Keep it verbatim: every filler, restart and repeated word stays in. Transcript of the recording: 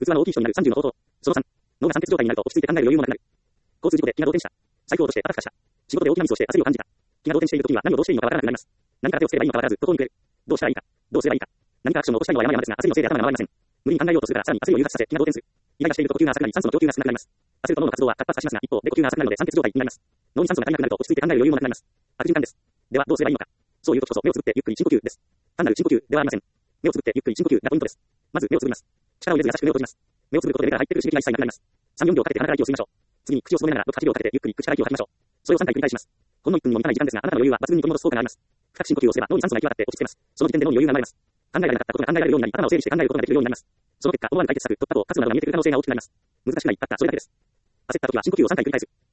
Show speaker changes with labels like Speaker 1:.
Speaker 1: 器の大きい人になるさんじゅうの方法。そのさん、脳が酸欠状態になると落ち着いて考える余裕もなくなる。交通事故で気が動転した。財布を落としてあたふたした。仕事で大きなミスをして焦りを感じた。気が動転している時には何をどうしていいのかわからなくなります。何から手をつければいいのかわからず、途方に暮れる。どうしたらいいか。どうすればいいか。何かアクションを起こしたいのは山々ですが、焦りのせいで頭が回りません。無理に考えようとするからさらに焦りを誘発させ、気が動転する。イライラしていると呼吸が浅くなり酸素の供給が少なくなります。焦ると脳の活動は活発化しますが、一方で呼吸が浅くなるので酸欠状態になります。脳に酸素が足りなくなると落ち着いて考える余裕もなくなります。悪循環です。では、どうすればいいのか。そういう時こそ目をつぶってゆっくり深呼吸です。単なる深呼吸ではありません。目をつぶってゆっくり深呼吸がポイントです。まず目をつぶります。力を入れず優しく目を閉じます。目をつぶることで目から入ってくる刺激が一切なくなります。さん、よんびょうかけて鼻から息を吸いましょう。次に口をつぼめながらろく、はちびょうかけてゆっくり口から息を吐きましょう。それをさんかい繰り返します。ほんのいっぷんにも満たない時間ですが、あなたの余裕は抜群に取り戻す効果があります。深く深呼吸をすれば脳に酸素が行き渡って落ち着けます。その時点で脳に余裕が生まれます。考えられなかったことが考えられるようになり、頭を整理して考えることができるようになります。その結果、思わぬ解決策、突破口、活路などが見えてくる可能性が大きくなります。難しくない、たったそれだけです。焦った時は深呼吸をさんかい繰り返す。